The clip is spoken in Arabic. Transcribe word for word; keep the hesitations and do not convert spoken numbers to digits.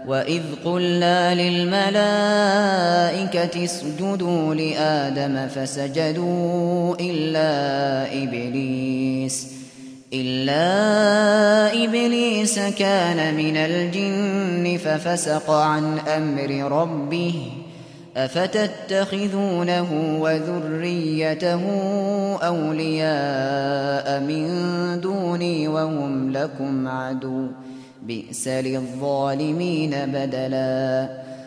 وإذ قلنا للملائكة اسجدوا لآدم فسجدوا إلا إبليس إلا إبليس كان من الجن ففسق عن أمر ربه أفتتخذونه وذريته أولياء من دوني وهم لكم عدو بئس للظالمين بدلا